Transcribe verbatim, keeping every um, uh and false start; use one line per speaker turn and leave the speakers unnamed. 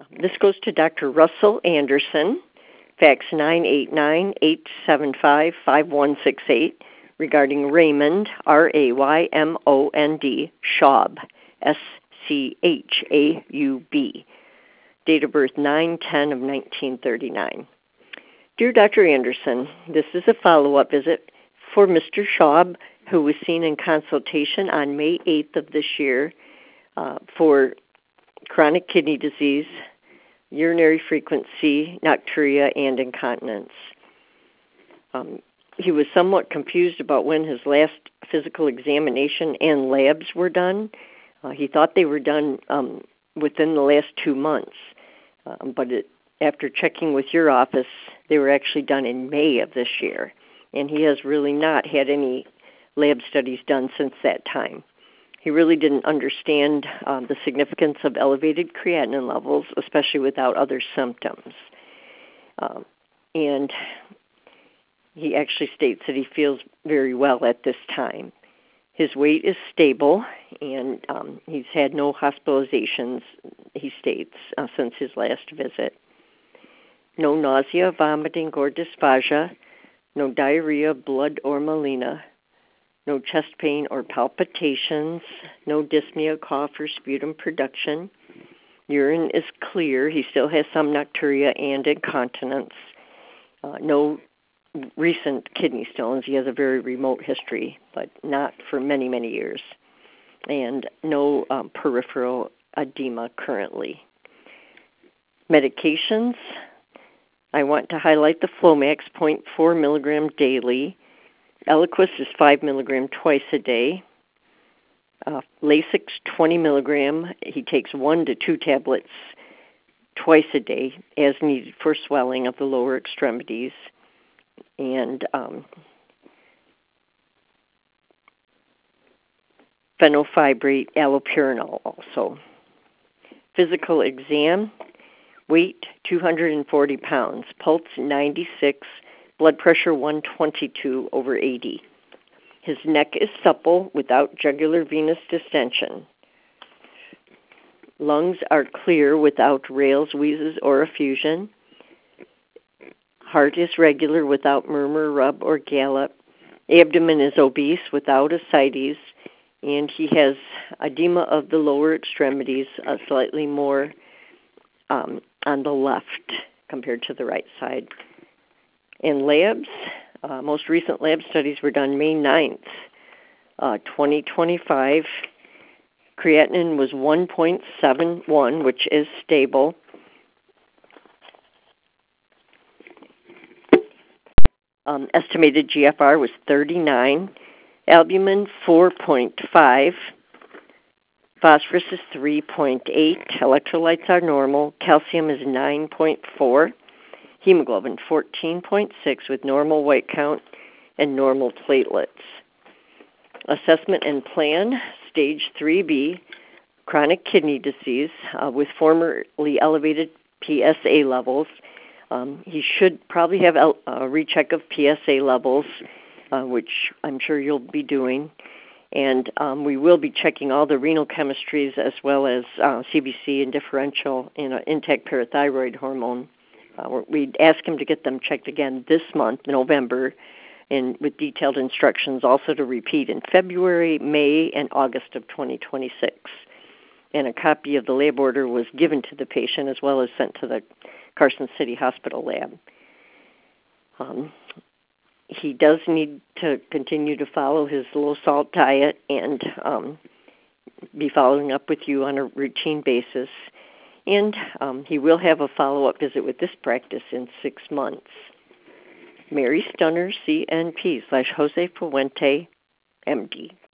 This goes to Doctor Russell Anderson, fax nine eight nine, eight seven five, five one six eight, regarding Raymond, R A Y M O N D, Schaub, S C H A U B, date of birth nine ten of nineteen thirty-nine. Dear Doctor Anderson, this is a follow-up visit for Mister Schaub, who was seen in consultation on May eighth of this year uh, for chronic kidney disease, urinary frequency, nocturia, and incontinence. Um, he was somewhat confused about when his last physical examination and labs were done. Uh, he thought they were done um, within the last two months, um, but it, after checking with your office, they were actually done in May of this year, and he has really not had any lab studies done since that time. He really didn't understand um, the significance of elevated creatinine levels, especially without other symptoms. Um, and he actually states that he feels very well at this time. His weight is stable, and um, he's had no hospitalizations, he states, uh, since his last visit. No nausea, vomiting, or dysphagia, no diarrhea, blood, or melena, no chest pain or palpitations, no dyspnea, cough, or sputum production. Urine is clear. He still has some nocturia and incontinence. Uh, no recent kidney stones. He has a very remote history, but not for many, many years. And no um, peripheral edema currently. Medications. I want to highlight the Flomax zero point four milligram daily. Eliquis is five milligram twice a day. Uh, Lasix twenty milligram. He takes one to two tablets twice a day as needed for swelling of the lower extremities. And um, fenofibrate allopurinol also. Physical exam. Weight two hundred forty pounds. Pulse ninety-six. Blood pressure one twenty-two over eighty. His neck is supple without jugular venous distension. Lungs are clear without rales, wheezes, or effusion. Heart is regular without murmur, rub, or gallop. Abdomen is obese without ascites. And he has edema of the lower extremities, uh, slightly more um, on the left compared to the right side. In labs, uh, most recent lab studies were done May ninth, uh, twenty twenty-five. Creatinine was one point seven one, which is stable. Um, estimated G F R was thirty-nine. Albumin four point five. Phosphorus is three point eight. Electrolytes are normal. Calcium is nine point four. Hemoglobin fourteen point six with normal white count and normal platelets. Assessment and plan, stage three B, chronic kidney disease uh, with formerly elevated P S A levels. Um, he should probably have a recheck of P S A levels, uh, which I'm sure you'll be doing. And um, we will be checking all the renal chemistries as well as uh, C B C and differential in uh, intact parathyroid hormone. Uh, we'd ask him to get them checked again this month, November, and with detailed instructions also to repeat in February, May, and August of twenty twenty-six. And a copy of the lab order was given to the patient as well as sent to the Carson City Hospital lab. Um, he does need to continue to follow his low-salt diet and um, be following up with you on a routine basis. And um, he will have a follow-up visit with this practice in six months. Mary Stunner, C N P slash Jose Fuente, M D.